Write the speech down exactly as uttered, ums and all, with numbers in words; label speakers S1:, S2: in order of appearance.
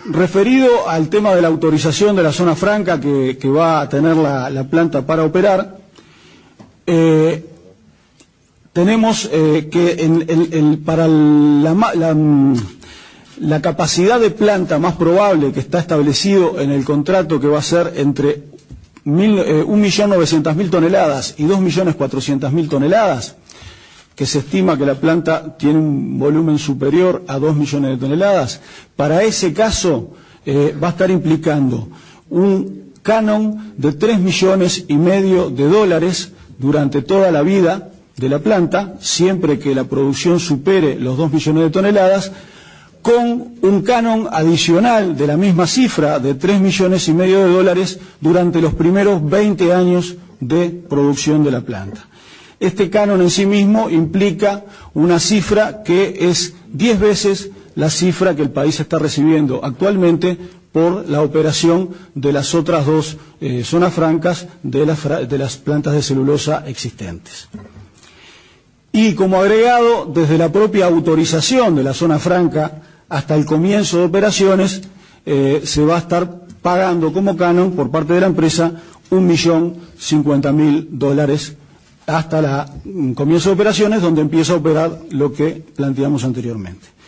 S1: referido al tema de la autorización de la zona franca que, que va a tener la, la planta para operar, eh, tenemos eh, que en, en, en, para la, la, la capacidad de planta más probable que está establecido en el contrato, que va a ser entre un millón novecientas mil toneladas y dos millones cuatrocientas mil toneladas, que se estima que la planta tiene un volumen superior a dos millones de toneladas, para ese caso eh, va a estar implicando un canon de tres millones y medio de dólares durante toda la vida de la planta, siempre que la producción supere los dos millones de toneladas, con un canon adicional de la misma cifra de tres millones y medio de dólares durante los primeros veinte años de producción de la planta. Este canon en sí mismo implica una cifra que es diez veces la cifra que el país está recibiendo actualmente por la operación de las otras dos eh, zonas francas de las, de las plantas de celulosa existentes. Y como agregado, desde la propia autorización de la zona franca hasta el comienzo de operaciones, eh, se va a estar pagando como canon por parte de la empresa un millón cincuenta mil dólares hasta el comienzo de operaciones, donde empieza a operar lo que planteamos anteriormente.